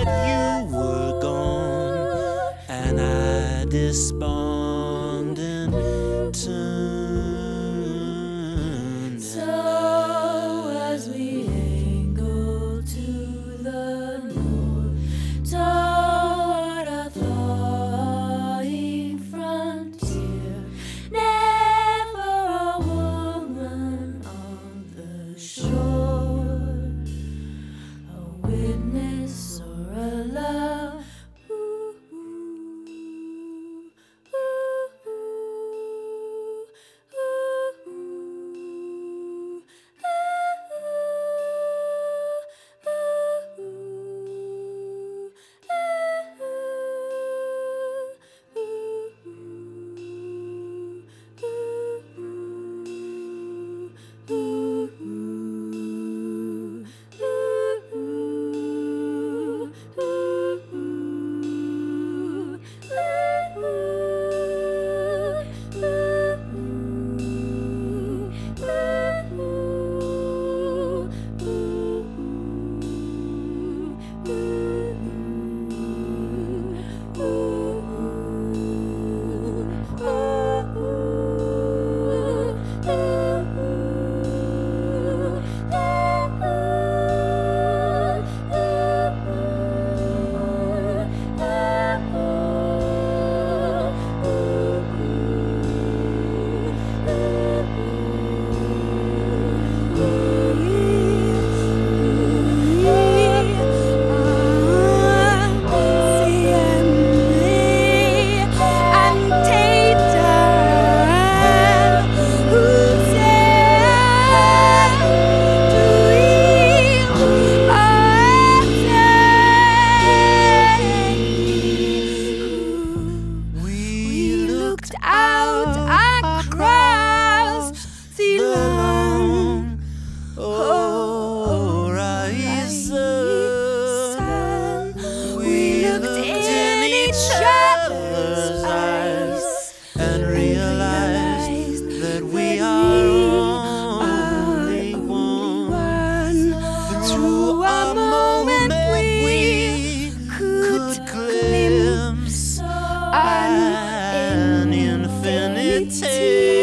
that you were gone, and I despondent turned. So as we angled to the north, toward a thawing frontier, never a woman on the shore, a witness or a love. Out across the long horizon, we looked in each other's eyes and realized that we are only one. Through a moment we could glimpse an infinity.